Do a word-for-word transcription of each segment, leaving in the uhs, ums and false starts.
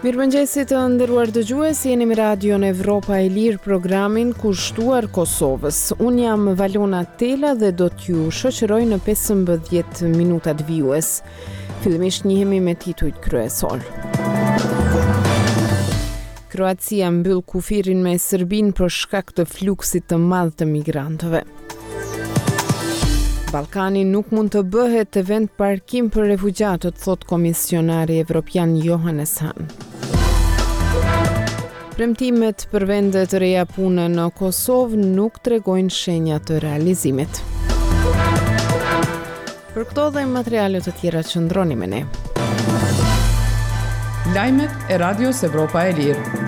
Mirëmëngjesi të nderuar dëgjues, jeni me Radion Evropa e Lirë, programin kushtuar Kosovës. Unë jam Valona Tela dhe do t'ju shoqëroj në pesëmbëdhjetë minutat vijues. Fillimisht njihemi me titujt kryesor. Kroacia mbyll kufirin me Serbinë për shkak të fluksit të madh të migrantëve. Ballkani nuk mund të bëhet vend parkim për refugjatët, thot komisionari evropian Johannes Hahn. Premtimet për vende të reja pune në Kosovë nuk tregojnë shenja të realizimit. Për këto dhe materialet të tjera qëndroni me ne. Lajmet e Radios Evropa e Lirë.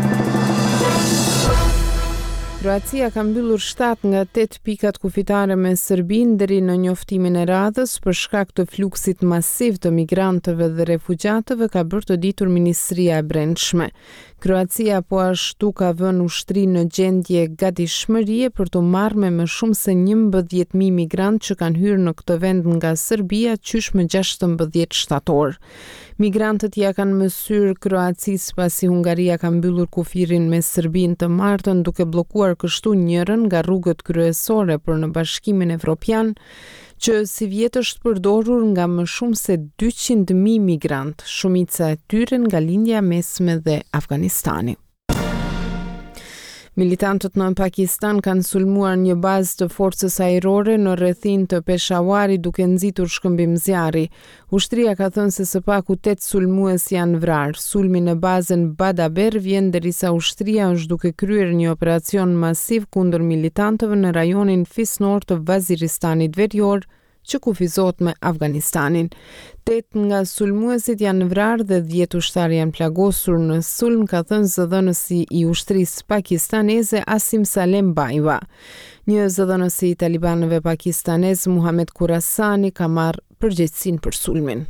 Kroacia ka mbyllur shtatë nga tetë pikat kufitare me Serbinë deri në njoftimin e radhës për shkak të fluksit masiv të migrantëve dhe refugjatëve, ka bërë të ditur Ministria e Brendshme. Kroacia po ashtu ka vënë ushtrinë në gjendje gatishmërie për të marrë me më shumë se njëmbëdhjetë mijë migrantë që kanë hyrë në këtë vend nga Serbia qysh më gjashtëmbëdhjetë shtator. Migrantët ja kanë mësyrë Kroacisë pasi Hungaria ka mbyllur kufirin me Serbinë të martën, duke bllokuar kështu njërin nga rrugët kryesore për në Bashkimin Evropian, që si vjetë është përdorur nga më shumë se dyqind mijë migrant, shumica e tyre nga lindja mesme dhe Afganistani. Militantët në Pakistan kanë sulmuar një bazë të forcës ajrore në rrethin të Peshawarit duke nxitur shkëmbim zjarri. Ushtria ka thënë se së paku tetë sulmues janë vrarë. Sulmi në bazën Badaber vjen derisa ushtria është duke kryer një operacion masiv kundër militantëve në rajonin fisnor të Vaziristanit Verior, që kufizohet me Afganistanin. Tetë nga sulmuesit janë vrarë dhe dhjetë ushtarë janë plagosur në sulm, ka thënë zëdhënësi i ushtrisë pakistaneze Asim Salem Bajva. Një zëdhënësi i talibanëve pakistanez Muhammad Kurasani ka marrë përgjegjësinë për sulmin.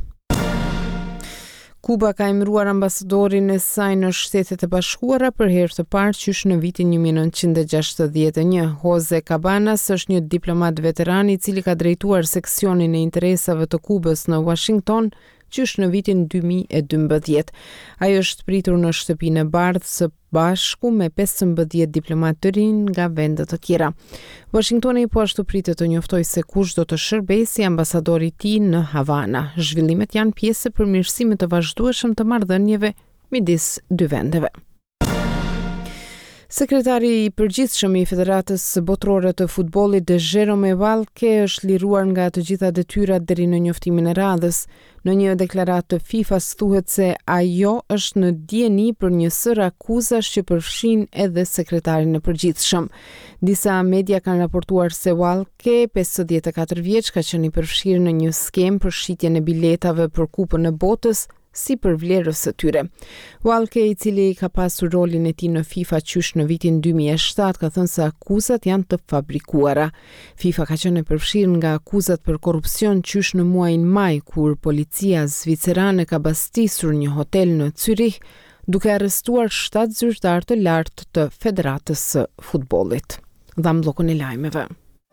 Kuba ka emëruar ambasadorin e saj në Shtetet e Bashkuara për herë të parë qysh në vitin një mijë nëntëqind e gjashtëdhjetë e një. Jose Cabanas është një diplomat veteran i cili ka drejtuar seksionin e interesave të Kubës në Washington qysh në vitin dy mijë e dymbëdhjetë. Ai është pritur në shtëpinë e bardhë së bashku me pesëmbëdhjetë diplomatë të rinj nga vende të tjera. Washingtoni po ashtu pritet të njoftojë se kush do të shërbejë si ambasadori i tij në Havana. Zhvillimet janë pjesë e përmirësimit të vazhdueshëm të marrëdhënieve midis dy vendeve. Sekretari i përgjithshëm i Federatës Botërore të Futbollit, Jerome Valcke, është liruar nga të gjitha detyrat deri në njoftimin e radhës. Në një deklaratë të FIFA-s thuhet se ajo është në dieni për një sër akuzash që përfshin edhe sekretarin e përgjithshëm. Disa media kanë raportuar se Valcke, pesëdhjetë e katër vjeç, ka qenë i përfshirë në një skem për shitjen e biletave për Kupën e Botës, si për vlerës së tyre. Valcke, i cili ka pasur rolin e tij në FIFA qysh në vitin dy mijë e shtatë, ka thënë se akuzat janë të fabrikuara. FIFA ka qenë e përfshirë nga akuzat për korrupsion qysh në muajin maj, kur policia zvicerane ka bastisur një hotel në Zürich, duke arrestuar shtatë zyrtar të lartë të Federatës së Futbollit. Dham bllokun e lajmeve.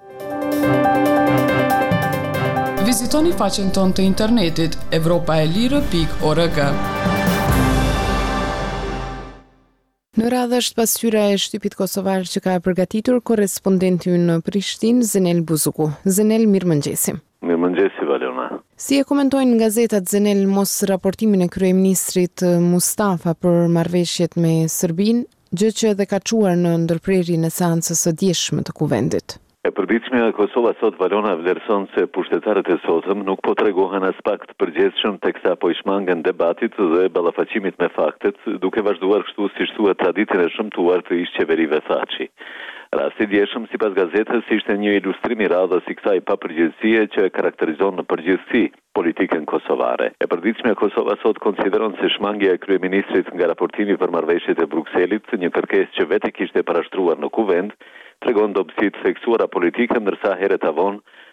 Vizitoni faqen tonë të internetit evropaelire pikë org. Në radhë është pasqyra e shtypit kosovar që ka përgatitur korrespondenti në Prishtinë, Zenel Buzuku. Zenel, mirëmëngjesi. Mirëmëngjesi, Valona. Si e komentojnë gazetat, Zenel, mos raportimin e kryeministrit Mustafa për marrëveshjet me Serbinë, gjë që edhe ka çuar në ndërprerjen e seancës së dieshme të kuvendit? E përditshmja e Kosovës sot, Valona, vlerëson se pushtetarët e sotëm nuk po tregohen as pak të përgjithshëm teksa po i shmangen debatit dhe ballafaqimit me faktet, duke vazhduar kështu siç thuhet traditën e shëmtuar të ish qeverive Thaçi. Rasti i dieshëm sipas gazetës ishte një ilustrim i radhës i kësaj papërgjegjësie që e karakterizon në përgjithësi politikën kosovare. E përditshmja e Kosovës sot konsideron se shmangja e kryeministrit nga raportimi për marrëveshjet e Brukselit, një kërkesë që vetë kishte parashtruar në kuvend, tregon dobësi të theksuara politike, ndërsa herët avon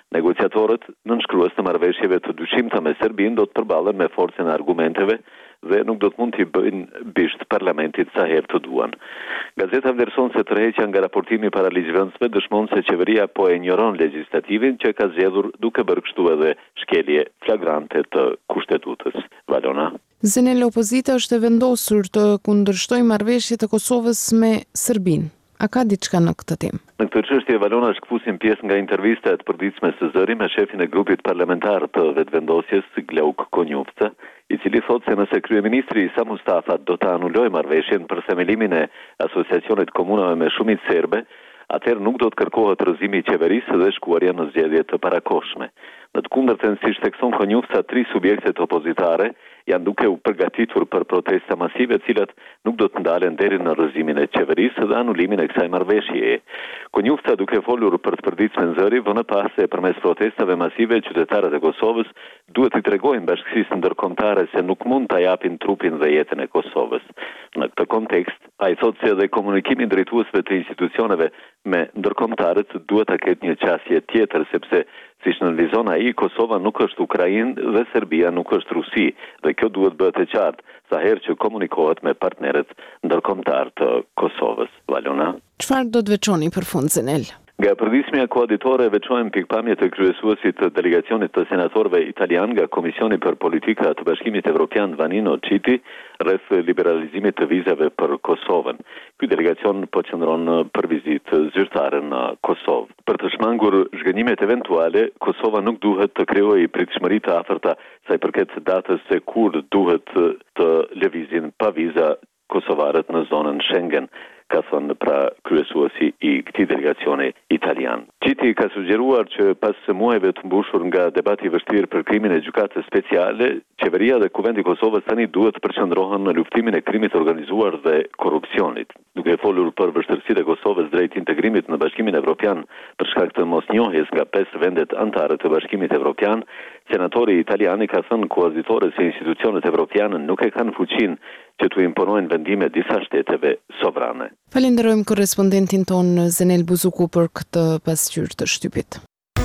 Negociatorët, nënshkrues të marrëveshjeve të dyshimta me Serbinë, do të përballen me forcën e argumenteve dhe nuk do të mund t'i bëjnë bisht parlamentit sa herë të duan. Gazeta vlerëson se tërheqja nga raportimi para ligjvënësve dëshmon se qeveria po e injoron legjislatimin që ka zgjedhur duke bërë kështu edhe shkelje flagrante të kushtetutës. Valona. Zenel, opozita është e vendosur të kundërshtojë marrëveshjet e Kosovës me Serbinë. A ka diçka në këtë temë? Në këtë çështje Valona shkëpusim pjesë nga intervista e të përditshme së Zëri me shefin e grupit parlamentar të vetëvendosjes Glauk Konjufca, i cili thotë se nëse kryeministri Isa Mustafa do të anulojë marrëveshjen për themelimin e asociacionit komunave me shumicë serbe, atëherë nuk do të kërkohet rrëzimi i qeverisë dhe shkuarja në zgjedhje të parakohshme. Në të kundërtën, siç thekson Konjufca, tri subjektet opozitare janë duke u përgatitur për protesta masive, të cilat nuk do të ndalen deri në rrëzimin e qeverisë dhe anulimin e kësaj marrëveshjeje. Konjufca, duke folur për të përditshme në Zëri, vënë pas se përmes protestave masive qytetarët e Kosovës duhet i tregojnë bashkësisë ndërkombëtare se nuk mund ta japin trupin dhe jetën e Kosovës. Në këtë kontekst, ai thotë se edhe komunikimi drejtuesve të institucioneve me ndërkombëtarët duhet ta ketë një qasje tjetër, sepse siç nënvizon ai, Kosova nuk është Ukrainë dhe Serbia nuk është Rusi, dhe kjo duhet bëhet e qartë sa herë që komunikohet me partnerët ndërkombëtar të Kosovës. Valona. Çfarë do të veçoni për fund, Zenel? Nga përditshmja koaditore veçojmë pikpamjet e kryesuesit të delegacionit të senatorëve italian nga Komisioni për Politika të Bashkimit Evropian Vanino Çiti rreth liberalizimit të vizave për Kosovën. Ky delegacion po qëndron për vizitë zyrtare në Kosovë. Për të shmangur zhgënjimet eventuale, Kosova nuk duhet të krijojë pritshmëri të afërta sa i përket datës se kur duhet të lëvizin pa viza kosovarët në zonën Schengen, ka thënë pra kryesuesi i këtij delegacioni italian. Çiti ka sugjeruar që pas muajve të mbushur nga debati i vështirë për krimin e gjykatës speciale, qeveria dhe Kuvendi i Kosovës tani duhet të përqendrohen në luftimin e krimit të organizuar dhe korrupsionit. Duke folur për vështirësitë e Kosovës drejt integrimit në Bashkimin Evropian për shkak të mosnjohjes nga pesë vendet anëtare të Bashkimit Evropian, senatori italian i ka thënë kuazitore se institucionet evropiane nuk e kanë fuqinë që të imponojnë vendime disa shteteve sovrane. Falenderojmë korrespondentin ton Zenel Buzuku për këtë pasqyrë të shtypit.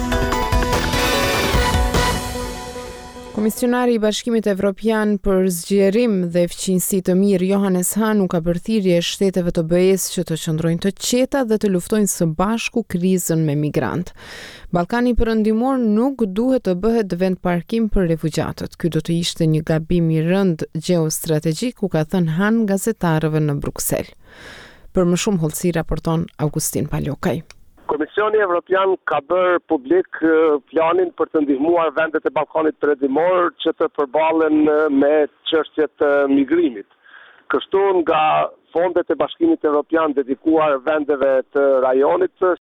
Komisionari i Bashkimit Evropian për zgjerim dhe fqinjësi të mirë Johannes Hahn u ka bërë thirrje shteteve të B E-s që të qëndrojnë të qeta dhe të luftojnë së bashku krizën me migrant. Ballkani Perëndimor nuk duhet të bëhet vend parkim për refugjatët. Ky do të ishte një gabim i rënd gjeostrategjik, u ka thënë Hahn gazetarëve në Bruksel. Për më shumë hollësi raporton Augustin Palokaj. Komisioni Evropian ka bërë publik planin për të ndihmuar vendet e Ballkanit Perëndimor që të përballen me çështjet e migrimit. Kështu nga fondet e Bashkimit Evropian dedikuar vendeve të rajonit